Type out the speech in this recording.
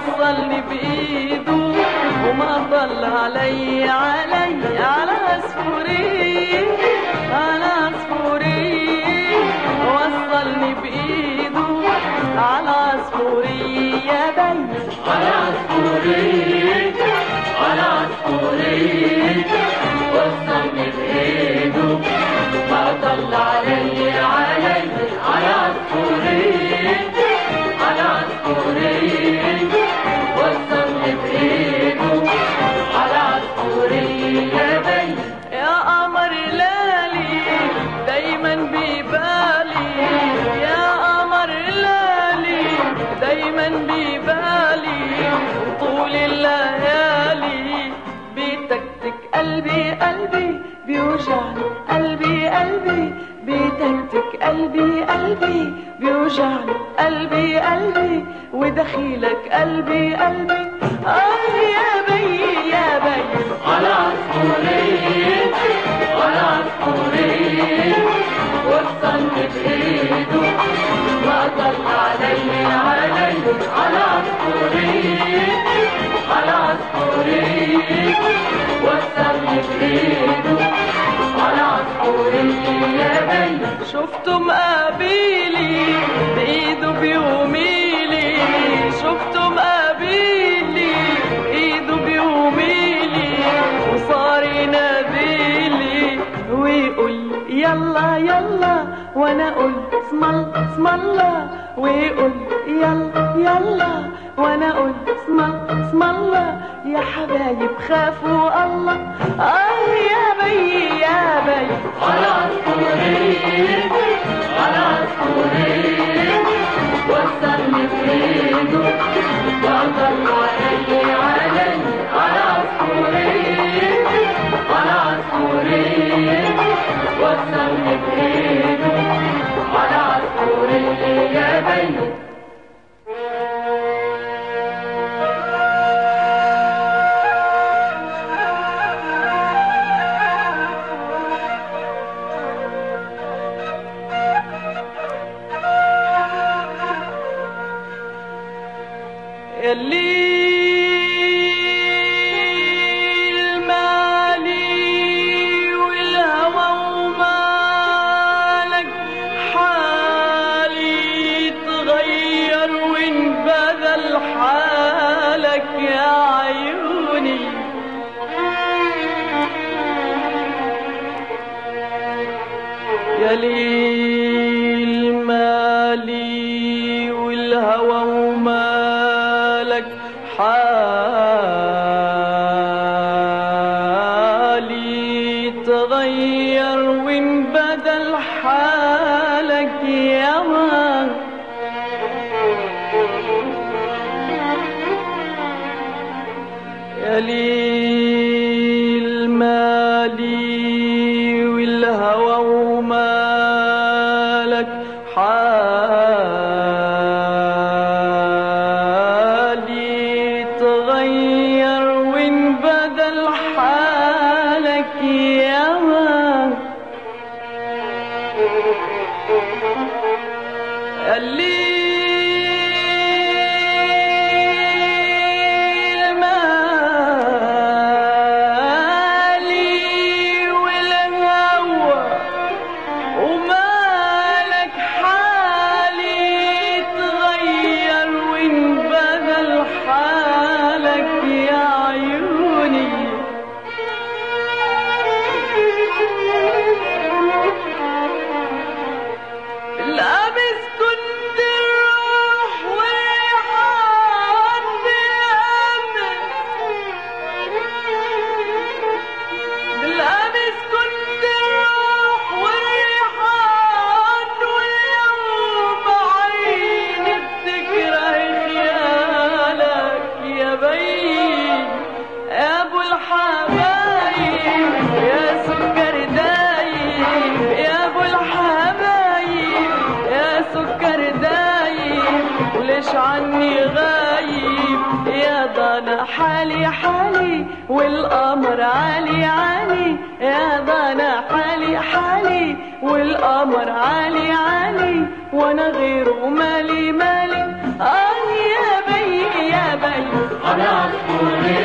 وصلني بإيده وما ضل علي على عصفوري على عصفوري وصلني بإيده على عصفوري يا بي على عصفوري على عصفوري وصلني بإيده ما ضل علي على عصفوري على عصفوري وصلني بإيده على عصفوري يا بي يا قمر ليلي دايما ببالي يا قمر ليلي دايما ببالي وطول الليالي بتكتك قلبي بيوجعني قلبي بتكتك قلبي بيوجعني قلبي ودخيلك قلبي يا بي على عصفوري على عصفوري وصلني بإيده ما ضل علي على عصفوري على عصفوري وصلني بإيده على عصفوري يا بي شفته مقابلي بإيده بيوميلي شفته مقابلي بإيده بيوميلي وصار يناديلي ويقول يلا يلا وانا اقول اسم الله ويقول يلا وانا اقول اسم الله يا حبايب خافوا الله يا بي على عصفوري على عصفوري وصلني بإيده ما ضل علي على عصفوري على عصفوري وصلني بإيده على عصفوري يا بي الليل مالي والهوى ومالك حالي تغير وانبدل حالك يا عيوني يا ليل مالي والهوى ومالك حالي تغير وانبدل حالك يا ما يا ليل مالي والهوى ومالك حالي تغير وانبدل حالك يا ما الليل مالي والهوى ومالك حالي تغير وانبدل حالك يا عيوني الأمس كنت الروح والريحان بالأمس كنت الروح والريحان واليوم عيني بتكره خيالك يا بي يا ابو الحبايب يا سكر دايب يا ابو الحبايب يا سكر دايب وليش عني غايب يا ضنا حالي والقمر عالي يا ضنا حالي والقمر عالي وانا غيره مالي يا بي على عصفورين